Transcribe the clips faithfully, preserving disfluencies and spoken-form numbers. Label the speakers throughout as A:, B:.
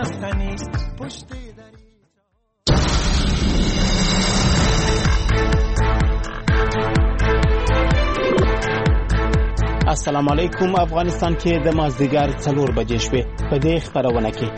A: رفتنی پشت
B: السلام علیکم. افغانستان کې د مازدیګر څلور بجې شوې. په دې خبرونه کې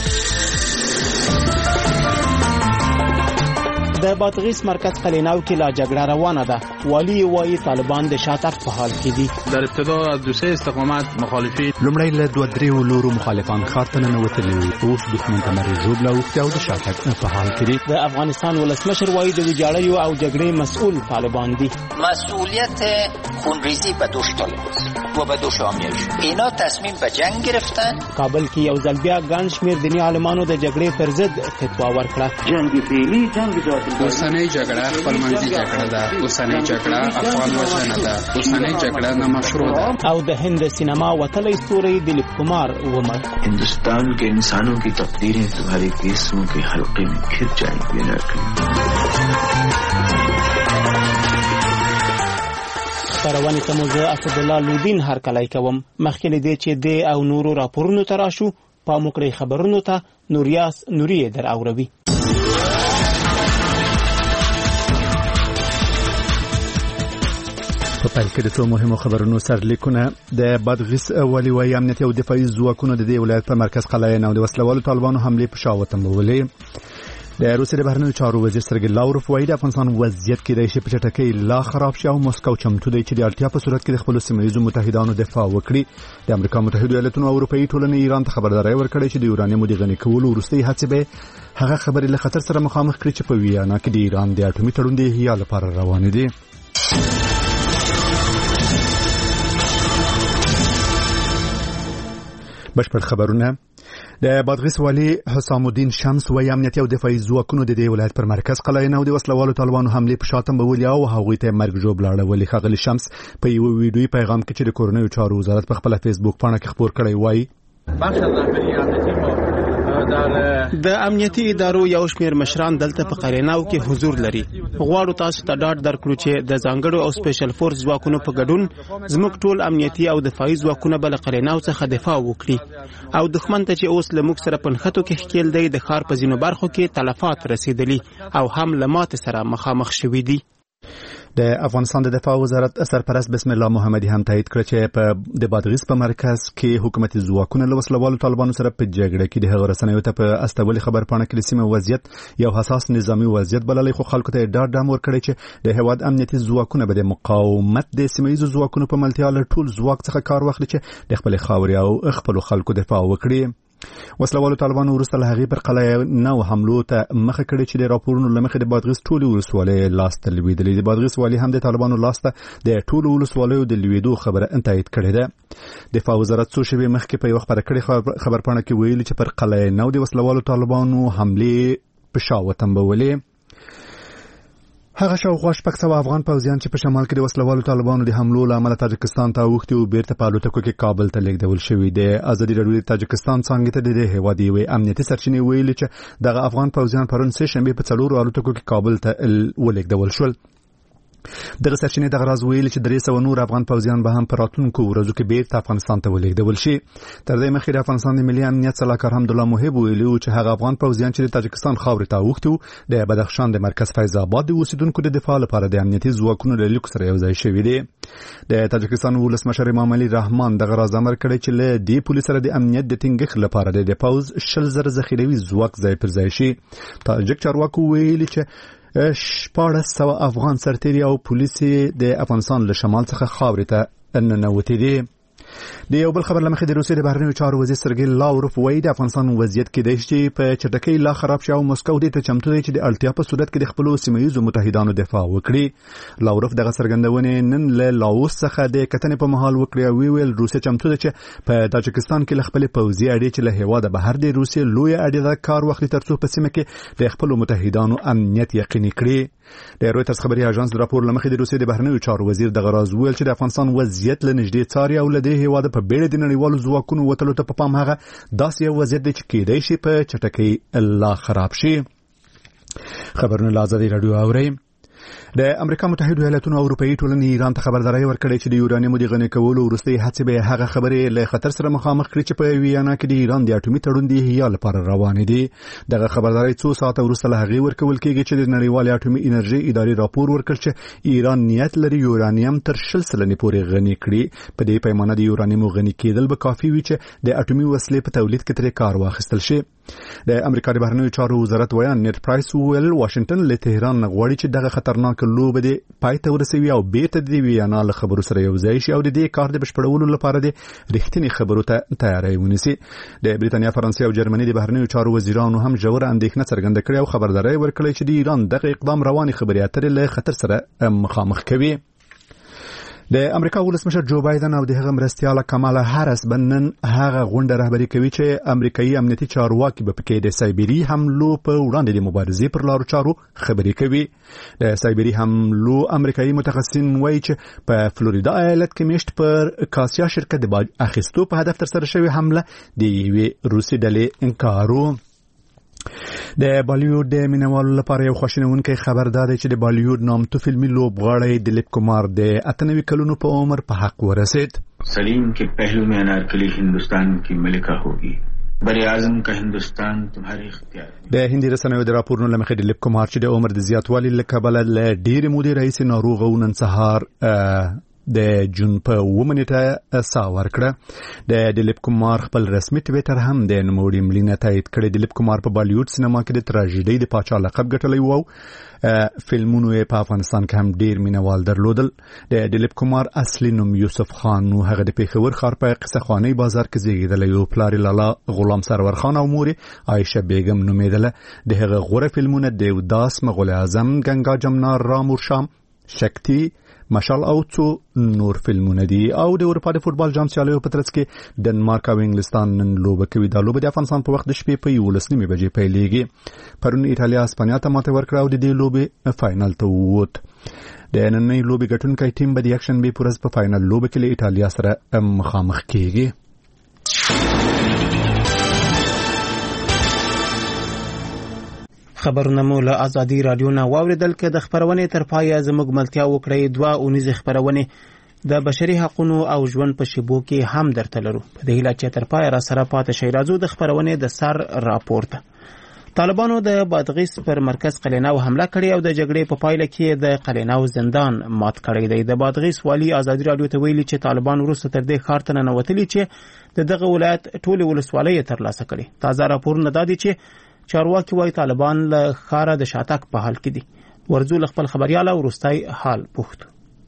B: د بادغیس مرکز قلیناو کې لا جګړه روانه ده. والی وايي طالبان د شاتګ په حال کې دي.
C: در ابتدا از دو سه استقامت مخالفین
D: لومړی له دوه درې لورو مخالفان ښار ته ننوتلي وو. اوس دښمن ته مرې ژوبله اوښتې او د شاتګ په حال کې دي.
B: د افغانستان ولسمشر وايي د ویجاړیو او جګړې مسؤل طالبان دي.
E: مسئولیت خونریزی به دوش طالبان و به دوش آمیش. اینا تصمیم به جنگ گرفتن.
B: کابل کې یو ځل بیا ګڼ شمېر دیني عالمانو د جګړې پر ضد فتوا ورکړه.
F: جنگ فعلی جنگ ذاتي
C: اوسنۍ جګړه خپلمنځي جګړه ده. اوسنۍ جګړه افغان وژنه ده. اوسنۍ جګړه نامشروع ده.
B: او د هند سینما وتلی ستوری دلیپ کمار ومړ.
G: हिंदुस्तान के इंसानों की तकदीरें तुम्हारे केसों के हल्के में घिर जाएंगी लड़की.
B: خبرونه ته مو زه اسدالله لودین هر کله کوم. مخکې دې چې د او نورو راپورونو ته راشو په موکړی خبرونو ته نوریاس نوری در اوروي.
D: په پیل کې د ټولو مهمو خبرونو سرلیکونه. د بادغیس والي وايي امنیتي او دفاعي ځواکونو د دې ولایت په مرکز قلعه او د وسلوالو طالبانو حمله په شا وتمبولې. د روسیې د بهرنیو چارو وزیر سرګی لاوروف وايي د افغانستان وضعیت کې د شي په چټکۍ لا خراب شي او مسکو چمتو دی چې د اړتیا په صورت کې د خپل سیمه‌ییزو متحدانو دفاع وکړي. د امریکا متحده ایالاتونو او اروپאי ټولنې ایران ته خبرداري ورکړې چې د یورانیم د غني کولو وروستۍ هڅې به هغه خبرې له خطر سره مخامخ کړي چې په ویانا کې د ایران د اټومي تړون د احیا لپاره روان دي. بشپړ خبرونه. د بادغیس والی حسام الدین شمس وايي امنیتي او دفاعي ځواکونو د دې ولایت پر مرکز قلعه او د وسلوالو طالبانو حمله په شاتم بولي او هغوی ته مرګ ژوبل اړولې. خغلی شمس په یو ویډیوي پیغام کې چې د کورنیو چارو وزارت په خپل فیسبوک پاڼه کې خبر کړی وایي
B: د امنیتي ادارو یو شمېر مشران دلته په قریناو کې حضور لري. غواړو تاسو ته ډاډ درکړو چې د ځانګړو او سپیشل فورس ځواکونو په ګډون زموږ ټول امنیتي او دفاعي ځواکونه بل قریناو څخه دفاع وکړي او دښمن ته چې اوس له موږ سره پنخته کې ښکیل دی د ښار په ځینو برخو کې تلفات رسیدلي او هم له ماتې سره مخامخ شوي دي.
D: د افغانستان د دفاع وزارت سرپرست بسم الله محمدي هم تایید کړ چې په د بادغیس په مرکز کې حکومتي ځواکونه له وسلوالو طالبانو سره په جګړه کې د هغه رسنیو ته په استولي خبر پاڼه کې د سیمه وضعیت یو حساس نظامی وضعیت بللې، خو خلکو ته ډاډ ډام ورکړی چې د هواد امنیتي ځواکونه به د مقاومت د سیمه‌ییزو ځواکونو په ملتیا له ټول ځواک څخه کار واخلي چې د خپل خاورې او خپل خلکو دفاع وکړي. وسلوالو طالبانو وروسته له هغې پر قلعه نو حملو ته مخه کړې چې د راپورونو له مخې د بادغیس ټولې ولسوالۍ لاس ته لوېدلې. د بادغیس والي هم د طالبانو لاس ته د ټولو ولسوالیو د لوېدو خبره تایید کړې ده. دفاع وزارت څو شېبې مخکې په یو خبره کړې خبرپاڼه کې ویلي چې پر قلعه نو د وسلوالو طالبانو حملې په شا وتمبولې. هغه شاوخوا شپږ سوه افغان پوځیان چې په شمال کې د وسلوالو طالبانو د حملو له امله تاجکستان ته اوښتي او بیرته په الوتکو کې کابل ته لیږدول شوي. د ازادي راډیو د تاجکستان څانګې ته د دې هېواد یوې امنیتي سرچینې ویلي چې دغه افغان پوځیان پرون سه شنبې په څلورو الوتکو کې کابل ته ولېږدول شول. دغه سرچینې دغه راز ویلي چې درې سوه نور افغان پوځیان به هم په راتلونکو ورځو کې بیرته افغانستان ته ولېږدول شي. تر دې مخکې د افغانستان د ملي امنیت سلاکار حمدالله محب ویلي و چې هغه افغان پوځیان چې د تاجکستان خاورې ته اوښتي وو د بدخشان د مرکز فیض آباد د اوسیدونکو د دفاع لپاره د امنیتي ځواکونو له لیکو سره یوځای شوي دي. د تاجکستان ولسمشر امام علي رحمان دغه راز امر کړی چې له دې پولې سره د امنیت د ټینګښت لپاره د پوځ شل زره ذخیروي ځواک ځای پر ځای شي. تاجک چارواکو ویلي چې شپاړس سوه افغان سرتیري او پولیسي د افغانستان له شمال څخه خاورې ته ننوتي دي. د یو بل خبر لمخې د روسیې د بهرنیو چارو وزیر سرګی لاوروف وايي د افغانستان وضعیت کې دی چې په چټکۍ لا خراب شي او مسکو دې ته چمتو دی چې د اړتیا په صورت کې د خپل سیمه‌ییزو متحدانو دفاع وکړي. لاوروف دغه څرګندونې نن له لاوس څخه د کتنې په مهال وکړي او ویل روسیه چمتو ده چې په تاجکستان کې له خپل پوځي اړې چې له هیواده بهر د روسیې لوی اړې کار واخلي ترڅو په سیمه کې د خپل متحدانو امنیت یقیني کړي. د رویټرز خبري اژانس د راپور لمخې د روسیې د بهرنیو چارو وزیر دغه راز ویل چې د افغانستان وضعیت له نږدې څاري او له دې هیواده په بیړه د نړیوالو ځواکونو وتلو ته په پام هغه داسې یو وضعیت دی چې کېدای شي په چټکۍ لا خراب شي. خبرونه له ازادي راډیو اورئ. د امریکا متحده ایالاتونو او اروپאי ټولنې ایران ته خبرداري ورکړې چې د یورانیم د غني کولو وروستي هڅې به هغه خبرې له خطر سره مخامخ کړي چې په ویانا کې د ایران د اټومي تړون د احیا لپاره روان دي. دغه خبرداري څو ساعته وروسته له هغې ورکول کېږي چې د نړیوال اټومي انرژي ادارې راپور ورکړ چې ایران نیت لري یورانیم تر شل سلنې پورې غني کړي. په دې پیمانه د یورانیم غني کېدل به کافي وي چې د اټومي وسلې په تولید کې ترې کار واخیستل شي. د امریکا د بهرنیو چارو وزارت ویان نیټ پرایس ویل واشنگټن له تهران غواړي چې دغه خطرناک لوبه د پای ته ورسوي او بیرته د ویانا له خبرو سره یو ځای شي او د دې کار د بشپړولو لپاره د رښتینی خبرو ته تیاری ونیسي. د بریتانیا، فرانسې او جرمني د بهرنیو چارو وزیرانو هم ژوره اندېښنه څرګنده کړې او خبرداري ورکړې چې د ایران دغه اقدام رواني خبرې اترې له خطر سره مخامخ کوي. د امریکا ولسمشر جو بایدن او د هغه مرستیاله کمالا هاریس بنن هغه غونډه رهبري کوي چې امریکایي امنیتي چارواکي به پکې د سایبری حملو په وړاندې د مبارزې پر لارو چارو خبرې کوي. د سایبری حملو امریکایي متخصصین وایي چې په فلوریدا ایالت کې میشت پر کاسیا شرکت د باج اخیستو په هدف تر سره شوی حمله د یوې روسي ډلې انکارو. د بالیوډ د مینوالو لپاره یو خوشنونکی خبر دا دی چې د بالیوډ نامتو فلمي لوبغاړی دلیپ کمار د اتنوي کلونو په عمر په حق ورسید.
G: سلیم کے پہلو میں انارکلی ہندوستان کی ملکہ ہوگی. بر اعظم کا هندستان تمہارے اختیار.
D: د هندي رسنیو د راپورونو لمخې دلیپ کمار چې د عمر د زیاتوالي له کبله له ډېرې مودې راهیسې ناروغ او نن سهار د جون په ومنټه سا ورکړه. د دلیپ کمار خپل رسمي ټویټر هم د نوموړي مړینې تایید کړی. دلیپ کمار په بالیوډ سینما کې د تراژیدي د پاچا لقب ګټلی و او فلمونو یې په افغانستان کې هم ډیر مینوال درلودل. د دلیپ کمار اصلي نوم یوسف خان و. هغه د پیښور ښار په قصه خاني بازار کې زیږیدلی و. پلار یې لالا غلام سرور خان او مور یې عایشه بیگم نومیدله. د هغه غوره فلمونه دیوداس، مغول اعظم، گنگا جمنا، رامور شام، شکتی، مشال او څو نور فلمونه دي. او د اروپا د فوتبال جام سیالیو په ترڅ کې ډنمارک او انګلستان نن لوبه کوي. دا لوبه د افغانستان په وخت د شپې په یولس نیمې بجې پیلېږي. پرون ایټالیا اسپانیا ته ماته ورکړه او د دې لوبې فاینل ته ووت. د نننۍ لوبې ګټونکی ټیم به د یکشنبې په ورځ په فاینل لوبه کې له ایټالیا سره مخامخ کېږي.
B: خبرونه مو له ازادي رادیو نه واوریدل. کې د خبرونې تر پایه زموږ ملتیا وکړئ. دوه اونیزه خبرونه د بشري حقوقو او ژوند په شیبو کې هم درته لرو. په دې هیله چې تر پایه را سره پاتې شئ. راځو د خبرونې د سر راپورته. طالبانو د بادغیس پر مرکز قلیناو حمله کړې او د جګړې په پایله کې د قلیناو زندان مات کړی دی. د بادغیس والی ازادي رادیو ته ویلي چې طالبان وروسته تر دې ښار ته ننوتلي چې د دغه ولایت ټولې ولسوالۍ ترلاسه کړي. تازه راپورونه دا دي چې چارواکي وايي طالبان له ښاره د شاتګ په حال کې دي. ورځو له خپل خبريال او وروستي حال پوښتو.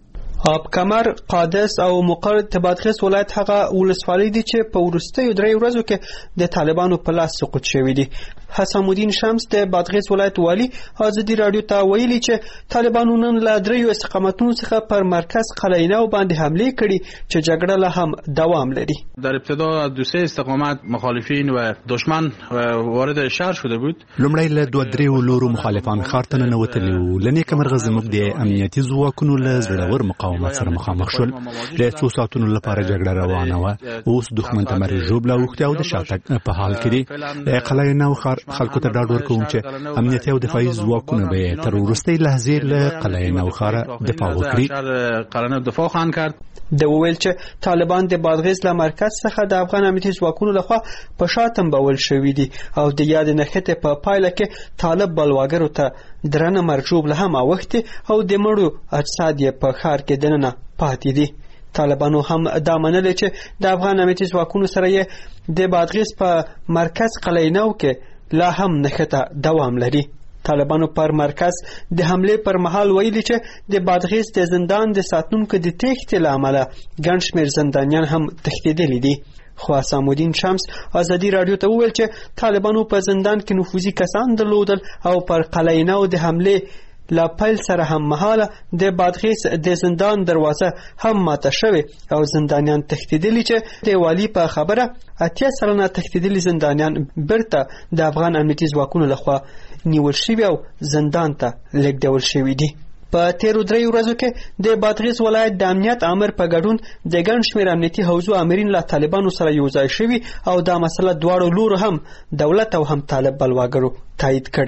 A: آب کمر، قادس او مقر د بادغیس ولایت هغه ولسوالۍ دي چې په وروستیو درې ورځو کې د طالبانو په لاس سقوط شوي دي. حسام الدین شمس د بادغیس ولایت والی ازادي رادیو ته ویلي چې طالبانو نن له دریو استقامتونو څخه پر مرکز قلعه‌نو باندې حمله کړې چې جګړه له هم دوام لري.
H: در ابتدا دو سه استقامت مخالفین و دشمن وارد شهر شده بود.
D: لومړی له دوه دریو لورو مخالفان ښار ته ننوتلي وو. لنیکه مرغه زموږ د امنیتي ځواکونو له زړور مقاومت سره مخامخ شول. د څو ساعتونو لپاره جګړه روانه وه. اوس دښمن ته مرې ژوبله اوښتې او د شاتګ په حال کې دي. د قلعه‌نو ښار خلکو ته ډاډ ورکوم چې امنیتي او دفاعي ځواکونه به تر وروستۍ لحظې له قلعه‌نو ښاره دفاع وکړي.
H: قلعه‌نو دفاع خواهند کرد.
A: د وویل چې طالبان د بادغیس له مرکز څخه د افغان امنیتي ځواکونو لخوا په شا تنبول شوي دي او د یاد نښتې په پایله کې طالب بلواګرو ته درنه مرجوب له هم اوښتې او د مړو اجساد یې په ښار کې دننه پاتې دي. طالبانو هم دا منلې چې د افغان امنیتي ځواکونو سره یې د بادغیس په مرکز قلعه‌نو کې لا هم نښته دوام لري. طالبانو پر مرکز د حمله پر مهال ویلي چې د بادغیس د زندان د ساتونکو د تښتې له امله ګڼ شمېر زندانیان هم تښتېدلي دي. خو حسام الدین شمس ازادي رادیو ته وویل چې طالبانو په زندان کې نفوذي کسان درلودل او پر قلعه‌نو د حمله لا پیل سره هم مهاله د بادغیس د زندان دروازه هم ماته شوې او زندانیان تښتېدلي چې د والی په خبره اتیا سلنه تښتېدلي زندانیان بیرته د افغان امنیتي ځواکونو لخوا نیول شوي او زندان ته لیږدول شوي دي. په تیرو دریو ورځو کې د بادغیس ولایت د امنیت امر په ګډون د ګڼ شمېر امنیتي حوزو امرین له طالبانو سره یو ځای شوي او دا مسله دواړو لورو هم دولت او هم طالب بلواګرو تایید کړې.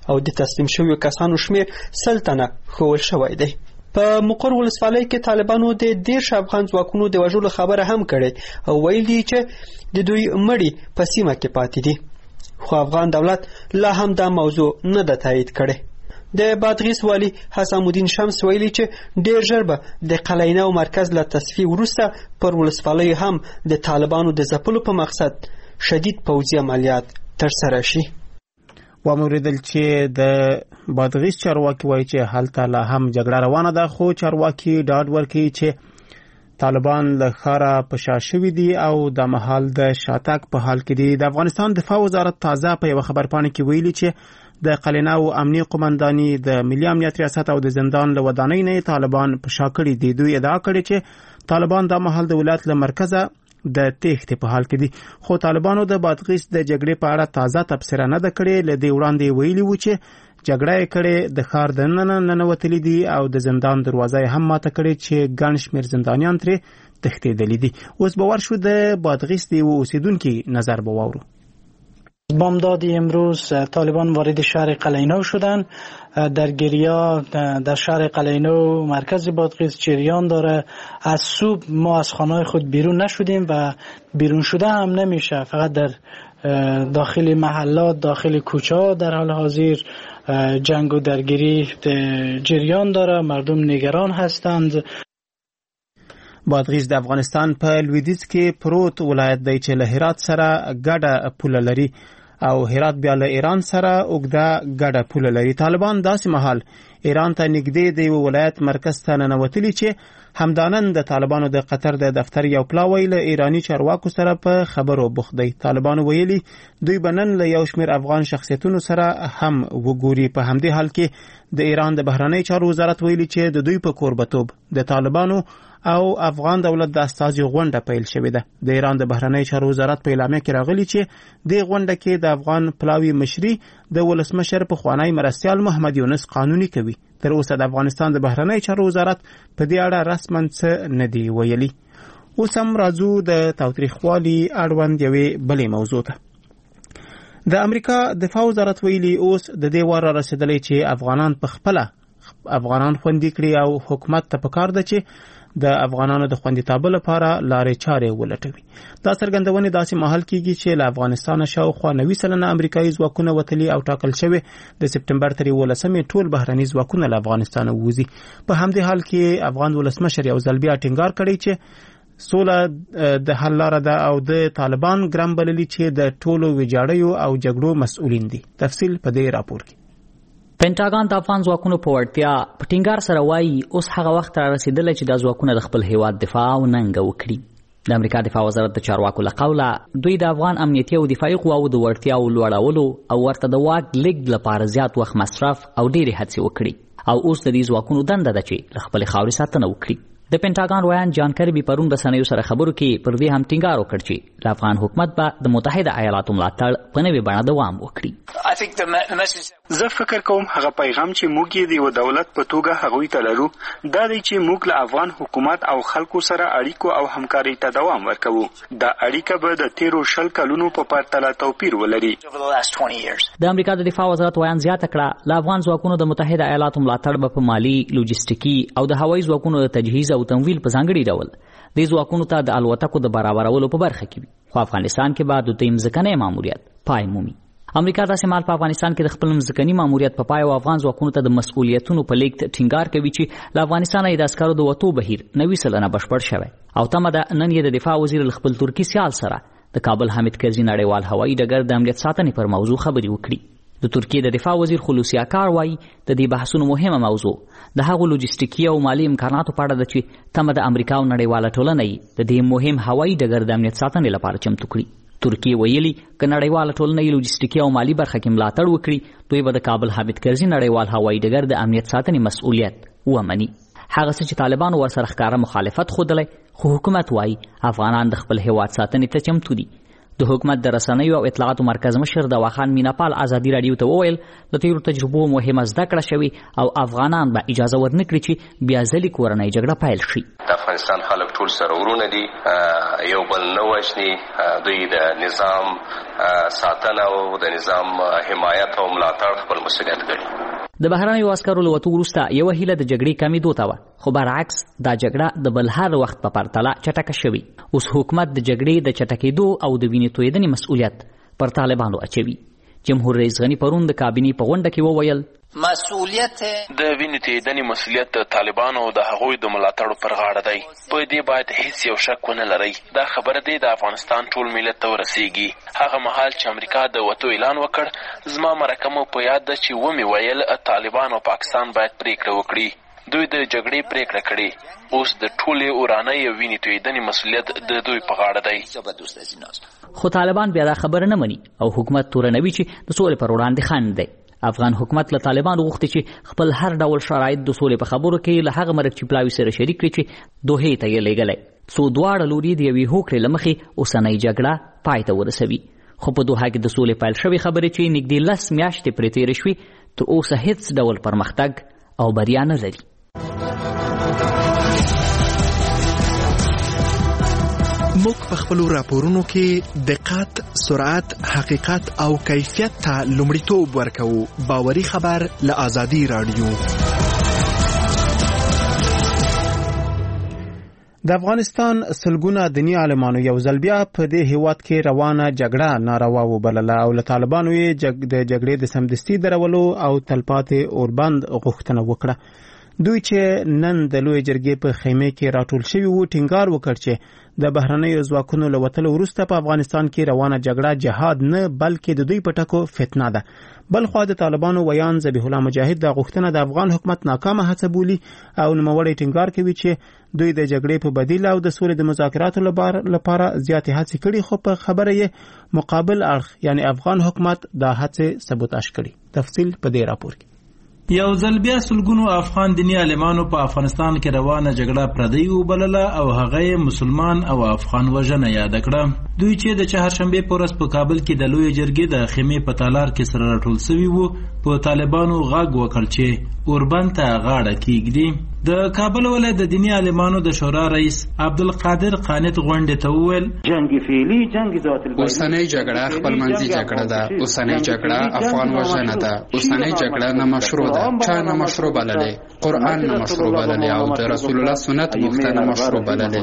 A: او د تسلیم شویو کسانو شمیر سل تنه ښوول شوی دی. په مقر ولسوالۍ کې طالبانو د دیرش افغان ځواکونو د وژلو خبره هم کړې او ویل دي چې د دوی مړي په سیمه کې پاتې دي، خو افغان دولت لا هم دا موضوع نه ده تایید کړې. د بادغیس والی حسام الدین شمس ویلي چې ډیر ژر به د قلعینو مرکز له تصفیې وروسته پر ولسوالیو هم د طالبانو د ځپلو په مقصد شدید پوځي عملیات ترسره شي.
B: واوریدل چې د بادغیس چارواکي وایي چې هلته لا هم جګړه روانه ده، خو چارواکي ډاډ ورکوي چې طالبان له ښاره په شا شوي دي او د مهال د شاتګ په حال کې دي. د افغانستان دفاع وزارت تازه په یوه خبرپاڼه کې ویلي چې د قلعینو امني قومنداني د ملي امنیت ریاست او د زندان له ودانۍ نه طالبان په شا کړي دي. دوی ادعا کړې چې طالبان د مهال د ولایت له مرکزه د تېښتې په حال کې دي، خو طالبانو د بادغیس د جګړې په اړه تازه تبصره نه ده کړې. له دې وړاندې ویلي وو چې جګړه یې کړې، د ښار دننه ننوتلي دي او د زندان دروازه یې هم ماته کړې چې ګڼ شمېر زندانیان ترې تښتېدلي دي. اوس به ورشو د بادغیس د یوه اوسېدونکي نظر به واورو.
I: بامداد امروز طالبان وارد شهر قلعینو شدن. درگیری‌ها در شهر قلعینو مرکز بادغیس جریان داره. از صبح ما از خانه‌های خود بیرون نشدیم و بیرون شده هم نمیشه، فقط در داخل محلات، داخل کوچه‌ها در حال حاضر جنگ و درگیری جریان داره، مردم نگران هستند.
B: بادغیس د افغانستان په لویدیځ کې پروت ولایت دی چې له هرات سره ګډه پوله لري او هرات بیا له ایران سره اوږده ګډه پوله لري. طالبان داسې مهال ایران ته نږدې د یو ولایت مرکز ته ننوتلي چې همدانن د طالبانو د قطر د دفتر یو پلاوی له ایرانی چارواکو سره په خبرو بوخت دی. طالبانو ویلي دوی به نن له یو شمېر افغان شخصیتونو سره هم وګوري. په همدې حال کې د ایران د بهرنی چارو وزارت ویلي چې د دوی په کوربتوب د طالبانو او افغان دولت د استازي غونډه پیل شوې ده. د ایران د بهرنی چارو وزارت په اعلامیه کې راغلی چې د غونډه کې د افغان پلاوی مشري د ولسمشر پخوانی مرستیال محمد یونس قانوني کوي. تر اوسه د افغانستان د بهرنی چارو وزارت په دې اړه رسماً څه نه دی ویلي. اوس هم راځو د تاوتریخوالي اړوند یوې بلې موضوع ته. د امریکا دفاع وزارت ویلي اوس د دې وار رسیدلی چې افغانان په خپله افغانان خوندي کړي او حکومت ته پکار ده چې د افغانانو د خوندیتابه لپاره لارې چارې ولټوي. دا څرګندونې داسې مهال کېږي چې له افغانستانه شاوخوا نوي سلنه امریکایي ځواکونه وتلي او ټاکل شوي د سپټمبر تر یولسمې ټول بهرني ځواکونه له افغانستانه ووځي. په همدې حال کې افغان ولسمشر یو ځل بیا ټینګار کړی چې سوله د حل لاره ده او د طالبان ګرم بللي چې د ټولو ویجاړیو او جګړو مسؤلین دي. تفصیل په دې راپور کې.
J: پینټاګان د افغان ځواکونو په وړتیا په ټینګار سره وایي اوس هغه وخت را رسیدلی چې دا ځواکونه د خپل هیواد دفاع او ننګه وکړي. د امریکا دفاع وزارت د چارواکو له قوله دوی د افغان امنیتي او دفاعي قواو د وړتیاو لوړولو او ورته د واک لیږد لپاره زیات وخت مصرف او ډېرې هڅې وکړي او اوس د دې ځواکونو دنده ده چې له خپلې خاورې ساتنه وکړي. د پینټاګان ویان جان کربي پرون رسنیو سره خبرو کې پر دې هم ټینګار وکړ چې د افغان حکومت به د متحده ایالاتو ملاتړ په نوې بڼه دوام وکړي.
K: زه فکر کوم هغه پیغام چې موږ یې د یو دولت په توګه هغوی ته لرو دا دی چې موږ له افغان حکومت او خلکو سره اړیکو او همکارۍ ته دوام ورکوو. دا اړیکه به د تیرو شل کلونو په پرتله توپیر ولري.
J: د امریکا د دفاع وزارت ویان زیاته کړه له افغان ځواکونو د متحده ایالاتو ملاتړ به په مالي، لوجستیکي او د هوایي ځواکونو د تجهیز او تمویل په ځانګړي ډول دې ځواکونو ته د الوتکو د برابرولو په برخه کې وي. خو افغانستان کې به د دوی ځمکنی ماموریت پای مومي. امریکا داسې مال په افغانستان کې د خپل ځمکني ماموریت په پای او افغان ځواکونو ته د مسؤلیتونو په لیږد ټینګار کوي چې له افغانستانه یې د عسکرو د وتو بهیر نوي سلنه بشپړ شوی او تمه ده نن یې د دفاع وزیر له خپل ترکي سیال سره د کابل حامد کرزي نړیوال هوایي ډګر د امنیت ساتنې پر موضوع خبرې وکړي. د ترکیې د دفاع وزیر خلوصي اکار وایي د دې بحثونو مهمه موضوع د هغو لوجستیکي او مالي امکاناتو په اړه ده چې تمه د امریکا او نړیواله ټولنه یې د دې مهم هوایي ډګر د امنیت ساتنې لپاره چمتو کړي. ترکیه ویلي که نړیواله ټولنه یې لوجستیکي او مالي برخه کې ملاتړ وکړي دوی به د کابل حامد کرزي نړیوال هوایي ډګر د امنیت ساتنې مسؤلیت ومني. هغه څه چې طالبانو ورسره ښکاره مخالفت ښودلی خو حکومت وایي افغانان د خپل هیواد ساتنې ته چمتو دي. د حکومت د رسنیو او اطلاعاتو مرکز مشر د واخان میناپال ازادي رادیو ته وویل د تیرو تجربو مهمه زده کړه شوي او افغانان به اجازه ورنکړي چې بیا ځلې کورنۍ جګړه پیل شي.
L: د افغانستان خلک ټول سره ورونه دي، یو بل نه وژني، دوی د نظام ساتنه او د نظام حمایت او ملاتړ خپل مسؤلیت ګڼي.
J: د بهرنیو عسکرو له وتو وروسته یوه هیله د جګړې کمېدو ته وه، خو برعکس دا جګړه د بل هر وخت په پرتله چټکه شوې. اوس حکومت د جګړې د چټکېدو او د وینې تویېدنې مسؤلیت پر طالبانو اچوي. جمهور رئیس غني پرون د کابینې په غونډه کې وویل
M: مسؤلیت د وینې تویېدنې مسؤلیت د طالبانو او د هغوی د ملاتړو پر غاړه دی. په دې باید هیڅ یو شک ونه لرئ. دا خبره دی د افغانستان ټول ملت ته ورسیږي. هغه مهال چې امریکا د وتو اعلان وکړ، زما مرکه مو په یاد ده چې ومې ویل طالبان او پاکستان باید پریکړه وکړي. دوی د جګړې پریکړه کړې، اوس د ټولې اورانۍ او وینې تویېدنې مسؤلیت د دوی په غاړه دی.
J: خو طالبان بیا دا خبره نه مني او حکومت تورنوي چې د سولې پر وړاندې خنډ دی. افغان حکومت له طالبانو غوښتي چې خپل هر ډول شرایط د سولې په خبرو کې له هغه مرکچي پلاوي سره شریک کړي چې دوحې ته یې لېږلی، څو دواړه لوري د یوې هوکړې له مخې اوسنۍ جګړه پای ته ورسوي. خو په دوحه کې د سولې پیل شوې خبرې چې نږدې لس میاشتې پرې تېرې شوې، تر اوسه هیڅ ډول پرمختګ او بریا نه لري.
N: موږ په خپلو راپورونو کې دقت، سرعت، حقیقت او کیفیت ته لومړیتوب ورکوو. باوري خبر له آزادي رادیو.
B: د افغانستان سلګونه دیني عالمانو یو ځل بیا په دې هیواد کې روانه جګړه ناروا وبلله او له طالبانو یې جګ د جګړې د سمدستي درولو او تلپاتې اوربند غوښتنه وکړه. دوی چې نن د لوی جرګې په خیمه کې راټول شوي وو، ټینګار وکړ چې د بهرنیو ځواکونو له وتلو وروسته په افغانستان کې روانه جګړه جهاد نه بلکې د دوی په ټکو فتنه ده. بلخوا د طالبانو ویان ذبیح الله مجاهد د غوښتنه د افغان حکومت ناکامه هڅه بولي او نوموړی ټینګار کوي چې دوی د جګړې په بدیل او د سولې د مذاکراتو لپاره زیاتې هڅې کړي، خو په خبره یې مقابل اړخ یعنی افغان حکومت دا هڅې سبوتاژ کړي. تفصیل په دې راپور کې.
O: یو ځل بیا سلګونو افغان دیني عالمانو په افغانستان کې روانه جګړه پردی وبلله او هغه مسلمان او افغان وژنه یاد کړه. دوی چې د چهارشنبه په ورځ په کابل کې د لوی جرګې د خیمې په تالار کې سره راټول شوي وو، په طالبانو غږ وکړ چې اوربند ته غاړه کیږدي. د کابل ولایت د دیني عالمانو د شورا رئیس عبدالقادر قانت غونډې ته وویل
F: جنگ فعلی جنگ ذات البین
C: اوسنۍ جګړه خپلمنځي جګړه ده، اوسنۍ جګړه افغان وژنه ده، اوسنۍ جګړه نامشروع ده. چا نامشروع بللې؟ قرآن نامشروع بللې او د رسول الله سنت مختنه مشروع بللې.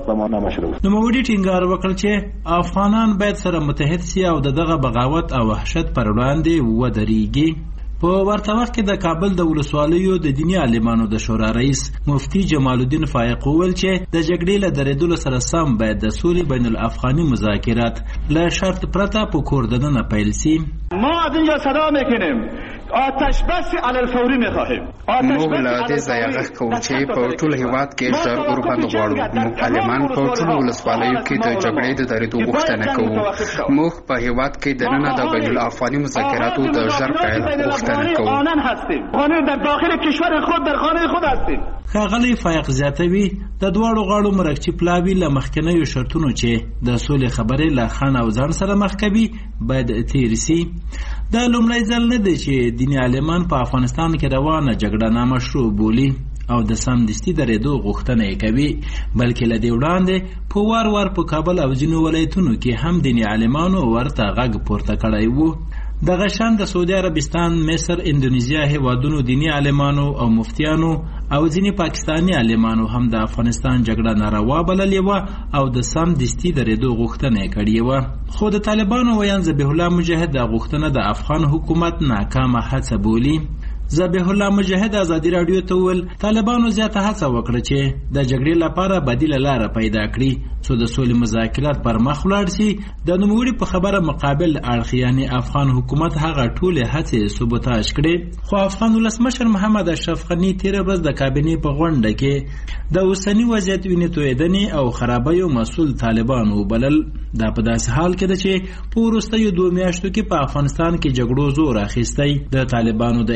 O: نوموړي ټینګار وکړ چې افغانان باید سره متحد سي او دغه بغاوت او وحشت پر وړاندې ودرېږي. په ورته وخت کې د کابل د ولسوالیو د دیني عالمانو د شورا رئیس مفتی جمال الدین فائق وویل چې د جګړې له درېدلو سره سم باید د سولې بین الافغاني مذاکرات له شرط پرته په کور دننه پیل سي.
F: ما از اینجا صدا میکنیم آتش بس علی الفوری میخواهیم.
C: موږ له دې ځایه غږ کوو چې په ټول هیواد کې ژر اوربند غواړو. موږ عالمان په ټولو ولسوالیو کې د جګړې د درېدو غوښتنه کوو. موږ په هیواد کې دننه د بین الافغاني مذاکراتو د ژر پیل غوښتنه کوو.
F: قانون در داخل کشور خود در خانه خود هستیم.
O: ښاغلی فائق زیاتوي د دواړو غاړو مرکچي پلاوي له مخکنیو شرطونو چې د سولې خبرې له خنډ او ځنډ سره مخ کوي باید تیر سي. دا لومړی ځل نه دی چې دیني عالمان په افغانستان کې روانه جګړه نامشروع بولي او د سمدستي درېدو غوښتنه یې کوي، بلکې له دې وړاندې په وار وار په کابل او ځینو ولایتونو کې هم دیني عالمانو ورته غږ پورته کړی وو. دغه شان د سعودي عربستان، مصر، اندونیزیا هیوادونو دیني عالمانو او مفتیانو او ځینې پاکستاني عالمانو هم د افغانستان جګړه ناروا بللې وه او د سمدستي درېدو غوښتنه یې کړې وه. خو د طالبانو ویان ذبیح الله مجاهد دا غوښتنه د افغان حکومت ناکامه هڅه بولي. ذبیح الله مجاهد ازادي رادیو ته وویل طالبانو زیاته هڅه وکړه چې د جګړې لپاره بدیله لاره پیدا کړي څو د سولې مذاکرات پر مخ ولاړ سي. د نوموړي په خبره مقابل اړخ یعنی افغان حکومت هغه ټولې هڅې سبوتاژ کړي. خو افغان ولسمشر محمد اشرف غني تېره ورځ د کابینې په غونډه کې د اوسني وضعیت وینې تویېدنې او خرابیو مسؤل طالبان وبلل. دا په داسې حال کې ده چې په وروستیو دوه میاشتو کې په افغانستان کې جګړو زور اخیستی. د طالبانو د ادعاو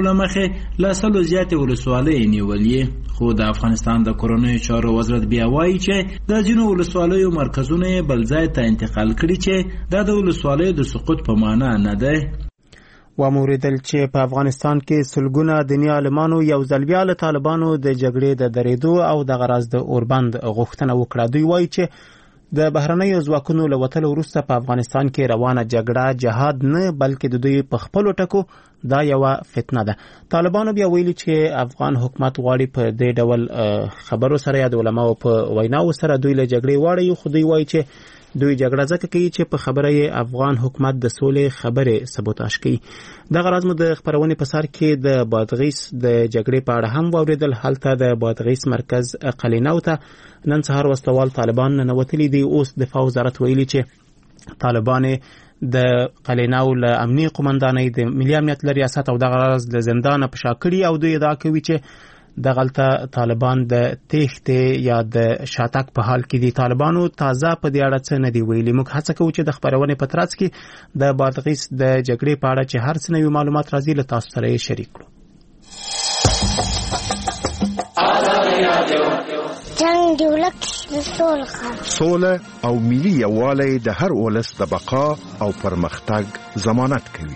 O: تړاو له مخې له سلو زیاتې ولسوالۍ نیولې، خو د افغانستان د کورنیو چارو وزارت بیا وایي چې د ځینو ولسوالیو مرکزونه یې بل ځای ته انتقال کړي چې دا د ولسوالیو د سقوط په معنا نه ده.
B: وموریدل چې په افغانستان کې سلګونه دیني عالمانو یو ځل بیا له طالبانو د جګړې د درېدو او د غرض د اوربند غوښتنه وکړه. دوی وایي چې د بهرنیو ځواکونو له وتلو وروسته په افغانستان کې روانه جګړه جهاد نه بلکې د دوی په خپلو ټکو دا یوه فتنه ده. طالبانو بیا ویلي چې افغان حکومت غواړي په دې ډول خبرو سره یا د علماو په ویناو سره دوی له جګړې واړوي، خو دوی وایي چې دوی جګړه ځکه کوي چې په خبره یې افغان حکومت د سولې خبرې سبوتاژ کوي. دغه راز مو د خپرونې په سر کې د بادغیس د جګړې په اړه هم واورېدل. هلته د بادغیس مرکز قلینو ته نن سهار وسلوال طالبان ننوتلي دي. اوس دفاع وزارت ویلي چې طالبان د قلینو له امني قومندانۍ د ملي امنیت له ریاست او دغه راز له زندانه په شا کړي او دوی ادعا کوي چې دغلته طالبان د تېښتې یا د شاتګ په حال کې دي. طالبانو تازه په دې اړه څه نه دي ویلي. موږ هڅه کوو چې د خپرونې په ترڅ کې د بادغیس د جګړې په اړه چې هر څه نوي معلومات راځي له تاسو سره یې شریک کړو.
P: جنگ دی ولک سوله او ملي یووالی د هر ولس د بقا او پرمختګ ضمانت کوي.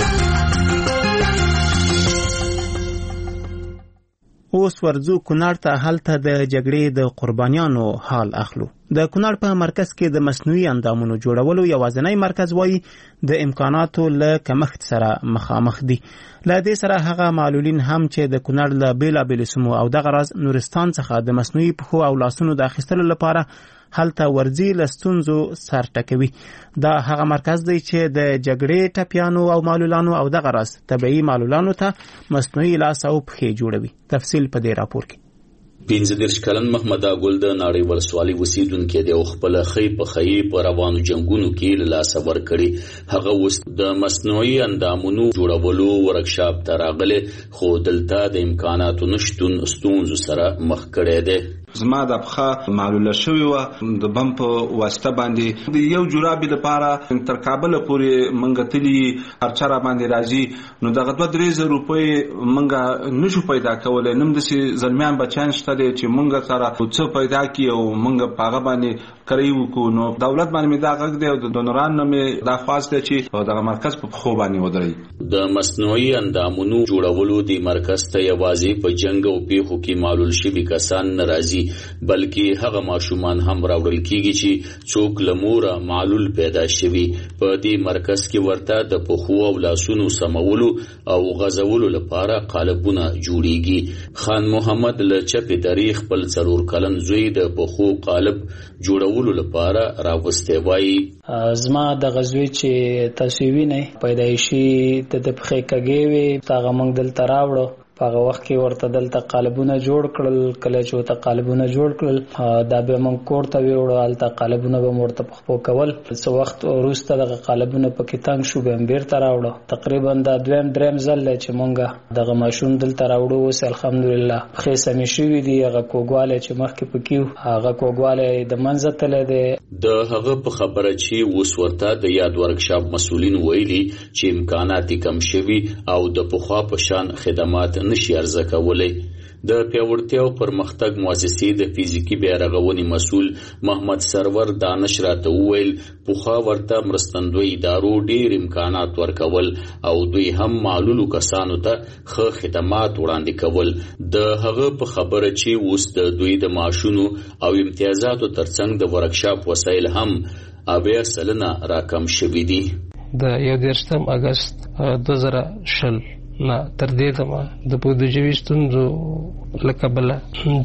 B: اوس ورځو کونړ ته. هلته د جګړې د قربانیانو حال اخلو. د کونړ په مرکز کې د مصنوعي اندامونو جوړولو یوازینی مرکز وایي د امکاناتو له کمښت سره مخامخ دي. له دې سره هغه معلولین هم چې د کونړ له بیلابیلو سیمو او دغه راز نورستان څخه د مصنوعي پښو او لاسونو د اخیستلو لپاره هلته ورځي له ستونزو سر ټکوي. دا هغه مرکز دی چې د جګړې ټپیانو او معلولانو او دغه راز طبیعي معلولانو ته مصنوعي لاس او پښې جوړوي. تفصیل په دې راپور کې.
Q: پنځه دېرش کلن محمد اګل د ناړۍ ولسوالۍ اوسیدونکی دی او خپل خې په خې په روانو جنگونو کې له لاسه ورکړي. هغه اوس د مصنوعي اندامونو جوړولو ورکشاپ ته راغلی، خو دلته د امکاناتو نشتون ستونزو سره مخ کړی دی.
R: زما د پخه معلوله شوی و د بم په واسطه باندې د یو جورابي لپاره تر کابل پورې منګه تلی هرچا را باندې راځي، نو دغه دوه درې زره روپۍ منګه نشو پیدا کولای. نم د سي زلمیان بچان شته دي چې منګه سره څه پیدا کی او منګه پاغه باندې کړیو کو. نو دولت باندې دا غږ دی او د دونران مې دا خواست دی چې دغه مرکز په خو باندې ودرې.
Q: د مصنوعي اندامونو جوړولو د مرکز ته یوازې په جنگ او پیښو کې معلول شوي کسان ناراضي، بلکې هغه ماشومان هم راوړل کیږي چې څوک لموره معلول پیدا شوي. په دې مرکز کې ورته د پښو او لاسونو سمولو او غزولو لپاره قالبونه جوړیږي. خان محمد له چپې درې خپل څلور کلن زوی د پښو قالب جوړولو لپاره راوستی. وایي
S: زما د غزوی چې تصویبی نه پیدایشي د پښې کګې وي هغه موږ دلته راوړو. په هغه وخت کې ورته دلته قالبونه جوړ کړل. کله چې ورته قالبونه جوړ کړل دا به موږ کور ته ویوړو. هلته قالبونه به مو ورته پخپو کول. څه وخت وروسته دغه قالبونه پکې تنګ شو به هم بیرته راوړو. تقریبا دا دویم دریم ځل دی چې موږ دغه ماشوم دلته راوړو. اوس الحمدلله پښې سمې شوي دي. هغه کوږوالی چې مخکې پکې و هغه کوږوالی د منځه تللی دی.
Q: د هغه په خبره چې اوس ورته د یاد ورکشاپ مسؤلین ویلي چې امکانات کم شوي او د پخوا په شان خدمات نشي ارزه کولی. د پیاوړتیا او پرمختګ مؤسسې د فزیکی بیارغونې مسؤل محمد سرور دانش راته وویل پخوا ورته مرستندوی ادارو ډیر امکانات ورکول او دوی هم معلولو کسانو ته ښه خدمات وړاندې کول. د هغه په خبره چې اوس د دوی د معاشونو او امتیازاتو ترڅنګ د ورکشاپ وسایل هم اویا سلنه راکم شوي دي.
T: د یو دېرشم اګست دوه زره شل نه تر دې دمه د بودیجوي ستونزو له کبله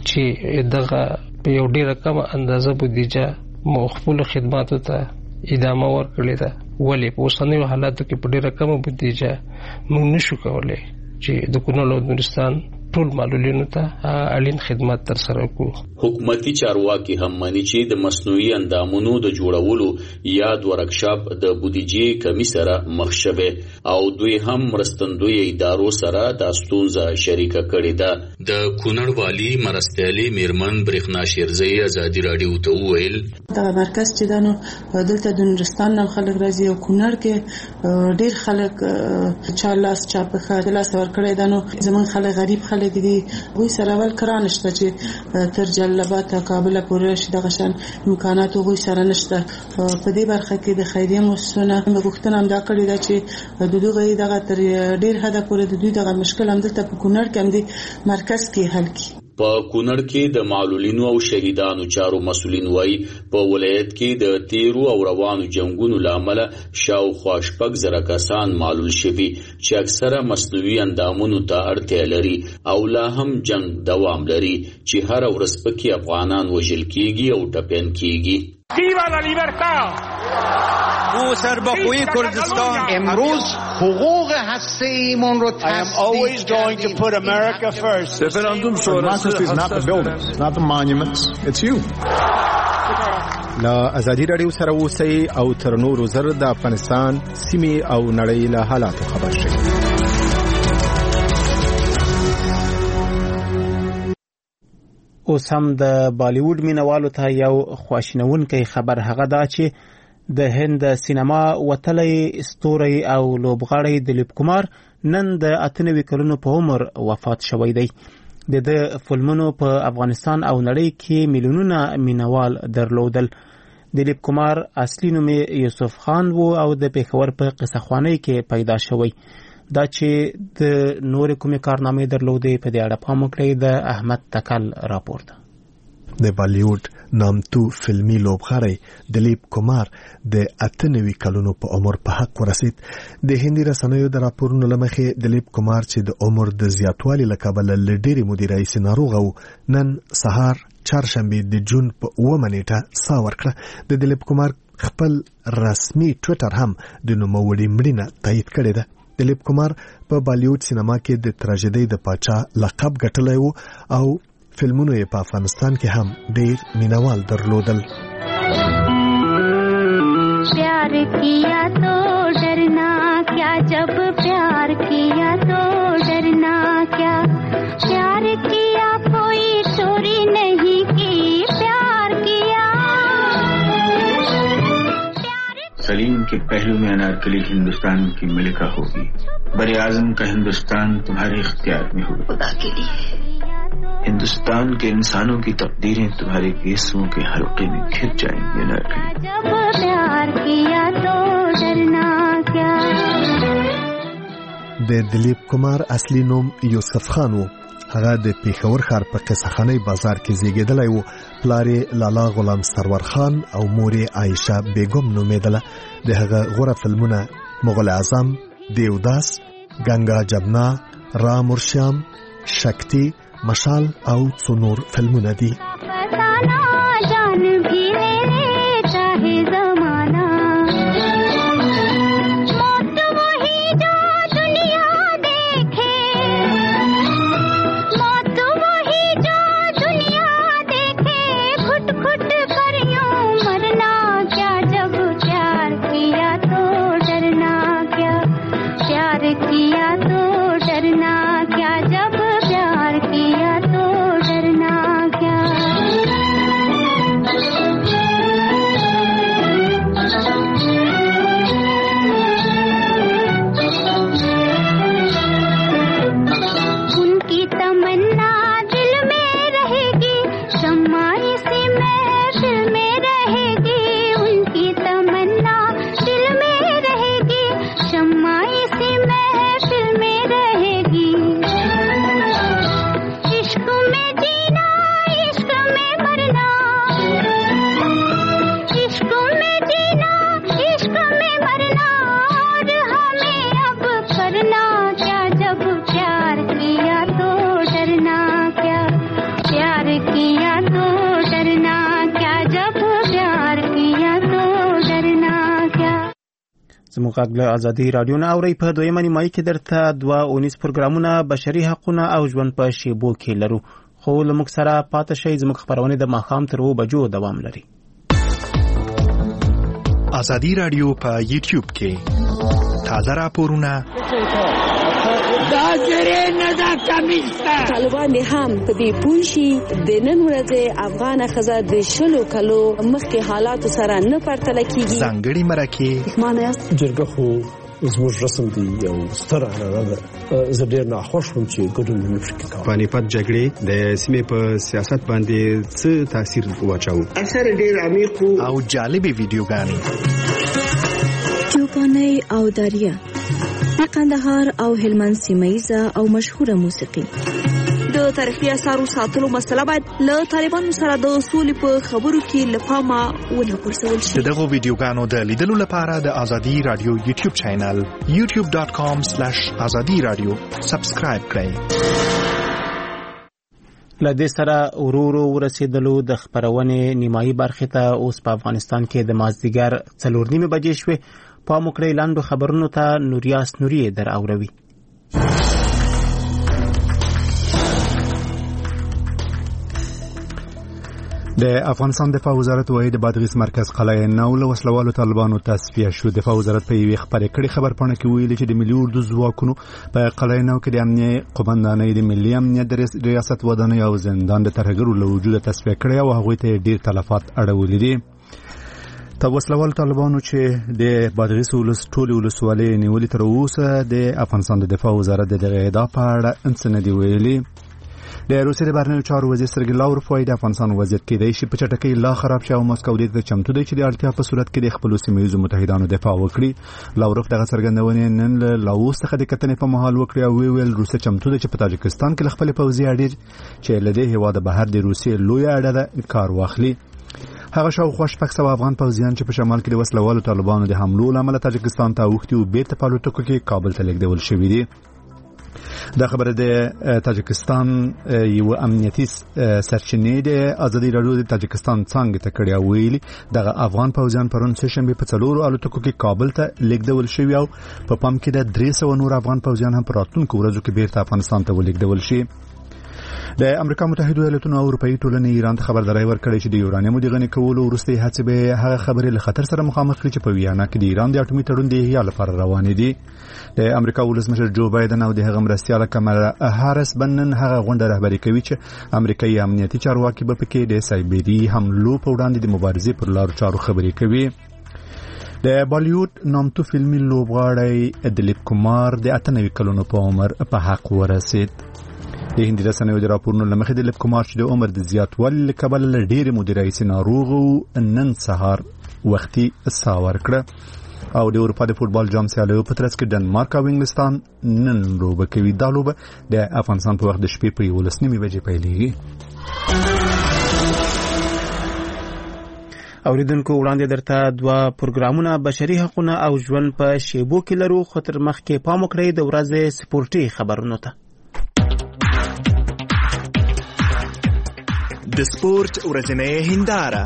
T: چې دغه په یو ډېره کمه اندازه بودیجه مو خپلو خدماتو ته ادامه ورکړې ده. ولې په اوسنیو حالاتو کې په ډېره کمه بودیجه موږ نشو کولی چې د کونړ او نورستان ټول معلولینو ته اړین خدمات تر سره کوو.
Q: حکومتي چارواکي هم مانی چې د مصنوعي اندامونو د جوړولو یاد ورکشاپ د بودیجې کمی سره مخ شوه او دوی هم مرستندوی ادارو سره د ستونزه شریکه کړې ده. د کونړ والی مرستيالي میرمن برېښنا شیرزی ازادي رادیو ته وویل
U: دا مرکز چې دانو دلته د نورستان نم خلک راځي او کونړ کې ډیر خلک چا لاس چا په خاطر لاس ور کړی دانو زمون خلک غریب خلک دي وې سره ول کران نشته چې تر جلبات کابل پورې شي د غشن امکانات وې سره نشته. په دې برخه کې د خیریه مؤسسونه غوښتنه هم دا کړې ده چې د دوی دغه تر ډیر حدا پورې د دوی دغه مشکل هم دلته په کونړ کې هم دي مرکز کې حل کی.
Q: په کونړ کې د معلولینو او شهیدانو چارو مسولین وای په ولایت کې د تیرو او روانو جنگونو لامل شاوخوا شپږ زره کسان معلول شوي چې اکثره مصنوعي اندامونو ته اړتیا لري او لا هم جنگ دوام لري چې هر ورځ پکې افغانان وژل کیږي او ټپین کیږي.
V: ویوا لا لیبرتا
W: او سرباخوی کردستان
V: امروز حقوق هسته‌ایمون رو تصدیق کردیم.
W: رفراندوم شورای
V: is not the buildings, not the monuments, it's you.
B: لا ازادي رادیو سره اوسئ او تر نورو زر د افغانستان سیمې او نړۍ له حالاتو خبر شئ. اوس هم د بالیوډ مینوالو ته یو خواشینونکی خبر هغه دا چې د هند سینما وتلی ستوري او لوبغاړی دلیپ کمار نن د اتنوي کلونو په عمر وفات شوی دی. د د فلمونو په افغانستان او نړۍ کې میلیونونه مینوال درلودل. دلیپ کمار اصلي نوم یوسف خان وو او د پېښور په قصه خوانی کې پیدا شوی. دا چې د نور کومې کارنامې درلودې په دې اړه پام وکړئ د احمد تکل راپور ده.
N: د بالیوډ نامتو فلمي لوبغاړی دلیپ کمار د اتنوي کلونو په عمر په حق ورسید. د هندي رسنیو د راپورونو لمخې دلیپ کمار چې د عمر د زیاتوالي له کبله له ډېرې مودې راهیسې ناروغ و نن سهار چهارشنبې د جون په اوومه نیټه ساه ورکړه. د دلیپ کمار خپل رسمي ټویټر هم د نوموړي مړینه تایید کړې ده. دلیپ کمار په بالیوډ سینما کې د تراژیدۍ د پاچا لقب ګټلی و او فلمونو یې په افغانستان کې هم ډېر مینوال درلودل.
X: پیار کیا تو ڈرنا کیا جب پیار کیا تو ڈرنا کیا پیار کیا کوئی چوری نہیں کی پیار کیا.
G: सलीम के पहलू में अनारकली हिंदुस्तान की मलिका होगी. बड़े आजम का हिंदुस्तान तुम्हारे इख्तियार में होगा. खुदा के लिए हिंदुस्तान के इंसानों की तकदीरें तुम्हारे केसों के हल्के में खिंच जाएंगी. अनारकली
X: जब प्यार किया तो डरना क्या.
N: د دلیپ کمار اصلي نوم یوسف خان و. هغه د پیښور ښار په قصهخانۍ بازار کې زیږیدلی و. پلار یې لالا غلام سرور خان او مور یې عایشه بیګم نومېدله. د هغه غوره فلمونه مغل اعظم، دیوداس، گنگا جمنا، رام اور شیام، شکتی، مشال او څو نور فلمونه دي.
X: किया तो डरना क्या जब प्यार किया तो डरना क्या.
B: زموږ غږ له ازادي راډیو نه اورئ. په دویمه نیمایي کې درته دوه اونیز پروګرامونه بشري حقونه او ژوند په شیبو کې لرو، خو له موږ سره پاتې شئ. زموږ خپرونې د ماښام تر اوه بجو دوام لري.
P: ازادي راډیو په یوټیوب کې تازه راپورونه
A: دا زری نه دا کمیسته طالبان هم په دې پوښي د نن ورځې افغان خزه د شلو کلو مخکې حالات سره نه پرتله کیږي.
P: ځانګړي مرکه
D: معنی جرګه خو زموږ رسم دی او ستر عنعنه ده. زه ډېر ناخوښ وم چې ګډون مې پکې کاوه.
E: پانیپت جګړې د سیمې په سیاست باندې څه تاثیر واچاوه؟
D: اثر ډېر عمیق
P: او جالبې ویډیوګانې
H: چوپانۍ او داریا د قندهار او هلمند سیمه‌ییزه او مشهوره موسیقي.
A: د تاریخي اثارو ساتلو مسله باید له طالبانو سره د اصول په خبرو کې له پامه ونه غورځول شي.
P: دغه ویډیوګانو د لیدلو لپاره د ازادي رادیو یوټیوب چینل یو ټیوب ډاټ کام سلیش ازادي رادیو سبسکرایب کړئ.
B: له دې سره ورورو ورسېدلو د خپرونې نیمایي برخې ته اوس په افغانستان کې د مازدیګر څلور نیمې بجې شوې. پام وکړئ لاندو خبرونو ته نوریاس نوري در اوروي.
Y: د افغانستان دفاع وزارت وايي د بادغیس مرکز قلعه نو له وسلوالو طالبانو تصفیه شو. دفاع وزارت په یوې خبرې کړي خبر پاڼه کې ویلي چې د ملي اردو ځواکونو په قلعه نو کې د امنیت قومندانۍ د ملي امنیت د ریاست ودانۍ او زندان د ترهګرو له وجوده تصفیه کړي او هغوی ته ډیر تلفات اړولي دي. تا وسلوال طالبانو چې د بادغیس ولس ټولې ولسوالۍ نیولې تر اوسه د افغانستان د دفاع وزارت د دغه ادعا په اړه څه نه دی ویلي. د روسیې د بهرنیو چارو وزیر سرګی لاوروف وايي د افغانستان وضعیت کېدای شي په چټکۍ لا خراب شي او مسکو دې ته چمتو دی چې د اړتیا په صورت کې د خپلو سیمه ییزو متحدانو دفاع وکړي. لاوروف دغه څرګندونې نن له لاوس څخه د کتنې په مهال وکړي او ویل روسیه چمتو ده چې په تاجکستان کې خپل پوځي اډې چې له دې هیواد بهر د روسیې لوی اډه ده کار واخلي. هغه شاوخوا شپږ سوه افغان پوځیان چې په شمال کې د وسلوالو طالبانو د حملو له امله تاجکستان ته اوښتي او بیرته په الوتکو کې کابل ته لیږدول شوي دي. دا خبره د تاجکستان یو امنیتي سرچینې د ازادي راډیو د تاجکستان څنګه ته کړی ویلي دغه افغان پوځیان پرون سه شنبه په څلورو الوتکو کې کابل ته لیږدول شوي او په پام کې د درې سوه نور افغان پوځیان هم په راتلونکو ورځو کې بیرته افغانستان ته ولیږدول شي. د امریکا متحده ایالاتونو او اروپאי ټولنې ایران ته خبرداري ورکړې چې د یورانیمو د غني کولو وروستي هڅې به هغه خبرې له خطر سره مخامخ کړي چې په ویانا کې د ایران د اټومي تړون د احیا لپاره روان دي. د امریکا ولسمشر جو بایدن او د هغه مرستیاله کمالا هاریس بنن هغه غونډه رهبري کوي چې امریکایي امنیتي چارواکي به پکې د سایبری حملو په وړاندې د مبارزې پر لارو چارو خبرې کوي. د بالیوډ نامتو فلمي لوبغاړی دلیپ کمار د اته نوي کلونو په عمر په حق ورسید. د هندي رسنیو د راپورونو له مخې دلیپ کمار چې د عمر د زیاتوالي له کبله له ډېرې مودې راهیسې ناروغ و نن سهار وختي ساه ورکړه او د اروپا د فوټبال جام سیالیو په ترڅ کې ډنمارک او انګلستان نن لوبه کوي. دا لوبه د افغانستان په وخت د شپې په یولس نیمې بجې پیلېږي.
B: اوریدونکو وړاندې درته دوه پروګرامونه بشري حقونه او ژوند په شیبو کې لرو، خو تر مخکې پام وکړئ د ورځې سپورټي خبرونو ته.
P: د سپورت ورځنۍ هنداره.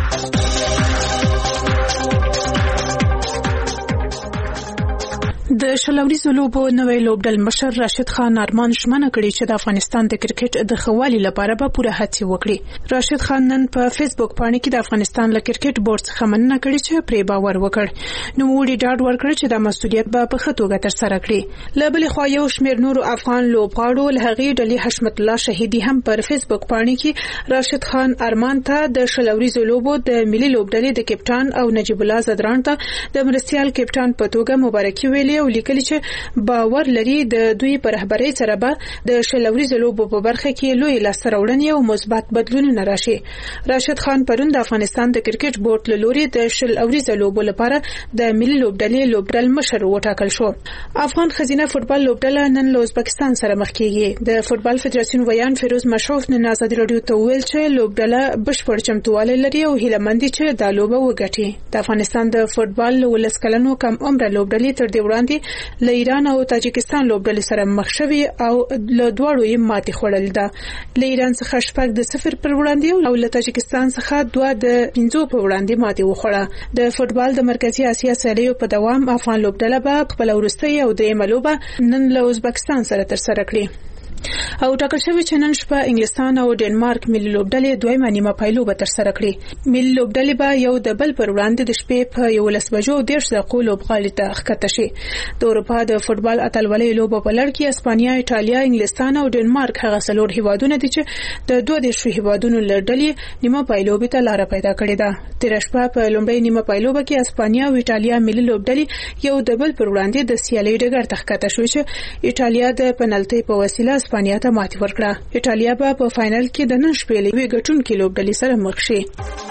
Z: د شلوريزو لوبو نوې لوبډل مشر راشد خان ارمان شمنه کړی چې د افغانستان د کرکټ د خوالي لپاره به پوره هڅه وکړي. راشد خان نن په فیسبوک باندې کې د افغانستان له کرکټ بورډ څخه مننه کړې چې پرې باور وکړ. نو وړي ډاډ ورکړ چې د مسولیت به په خطوګه تر سره کړي. له بل خوا یو شمېر نور افغان لوبغاړو له هغې ډلې حشمت الله شهیدي هم پر فیسبوک باندې کې راشد خان ارمان ته د شلوريزو لوبو د ملي لوبډلې د کپټان او نجیب الله زدران ته د مرستيال کپټان په توګه مبارکي ویلي او لیکلي چې باور لري د دوی پر رهبرۍ سره به د شلوريزو لوبو په برخه کې لوی لاسته راوړنې او مثبت بدلونونه راشي. راشد خان پرون د افغانستان د کرکټ بورډ له لوري د شلوريزو لوبو لپاره د ملي لوبډلې لوبډل مشر وټاکل شو. افغان خزینه فوټبال لوبډله نن له ازبکستان سره مخ کیږي. د فوټبال فدراسیون ویان فیروز مشروف نن آزادي رادیو ته ویل چې لوبډله بشپړ چمتووالی لري او هیله مند دي چې دا لوبه وګټي. د افغانستان د فوټبال ولس کلنو کم عمر لوبډلې تر دې وړاندې کې له ایران او تاجکستان لوبډلې سره مخ شوي او له دواړو یې ماتې خوړل ده. له ایران څخه شپږ د صفر پر وړاندې او له تاجکستان څخه دوه د پنځو پر وړاندې ماتې وخوړه. د فوتبال د مرکزی اسیا سیالیو په دوام افغان لوبډله به خپل وروستۍ او درېیمه لوبه نن له ازبکستان سره ترسره کړي او ټاکل شوی چې نن شپه انګلستان او ډنمارک ملي لوبډلې دویمه نیمه پایلوبه ترسره کړي. ملي لوبډلې به یو د بل پر وړاندې د شپې په یولس بجو دېرش دقیقو لوبغالي ته ښکته شي. د اروپا د فوتبال اتلولۍ لوبه په لړ کې اسپانیا، ایټالیا، انګلستان او ډنمارک هغه څلور هیوادونه دي چې د دوه دیرشو هیوادونو له ډلې نیمه پایلوبې ته لاره پیدا کړې ده. تېره شپه په لومړۍ نیمه پایلوبه کې اسپانیا او ایټالیا ملي لوبډلې یو د بل پر وړاندې د سیالۍ ډګر ته ښکته شوې چې ایټالیا د پنالټۍ په وسیله اسپانیا ته ماتې ورکړه. ایټالیا به په فائنل کې د نن شپې له یوې ګټونکې لوبډلې سره مخ شي.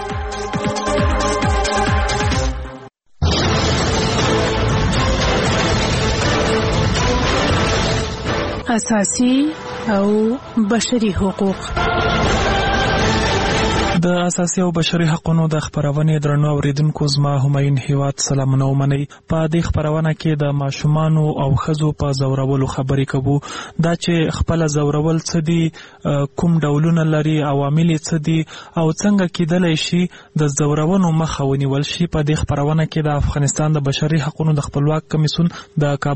Z: اساسي او بشري حقوق.
C: د اساسي او بشري حقوقو د خبرونې درنو اوریدونکو زما همایون هیواد سلامونه ومنئ. په دې خبرونه کې د ماشومانو او ښځو په زورولو خبرې کوو. دا چې خپل زورول څه دي، کوم ډولونه لري، عوامل څه دي او څنګه کېدلی شي د زورونو مخه ونیول شي. په دې خبرونه کې د افغانستان د بشري حقوقو د خپلواک کمیسیون د